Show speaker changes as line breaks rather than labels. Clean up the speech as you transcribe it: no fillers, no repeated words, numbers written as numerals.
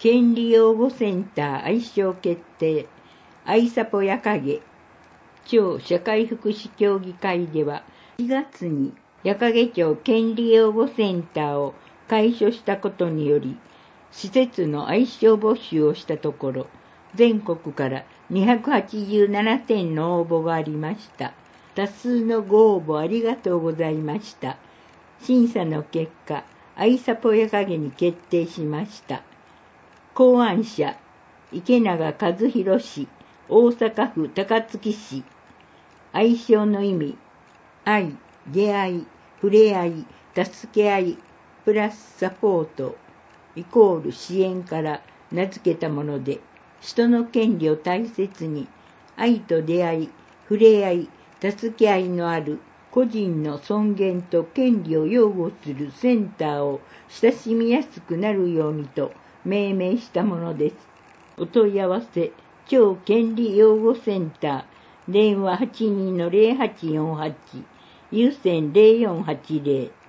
権利擁護センター愛称決定。アイサポヤカゲ。町社会福祉協議会では、4月に矢掛町権利擁護センターを開所したことにより、施設の愛称募集をしたところ、全国から287点の応募がありました。多数のご応募ありがとうございました。審査の結果、アイサポヤカゲに決定しました。考案者、池永和弘氏、大阪府高槻市。愛称の意味、愛、出会い、触れ合い、助け合い、プラスサポート、イコール支援から名付けたもので、人の権利を大切に、愛と出会い、触れ合い、助け合いのある個人の尊厳と権利を擁護するセンターを親しみやすくなるようにと命名したものです。お問い合わせ、町権利擁護センター、電話 82-0848、有線0480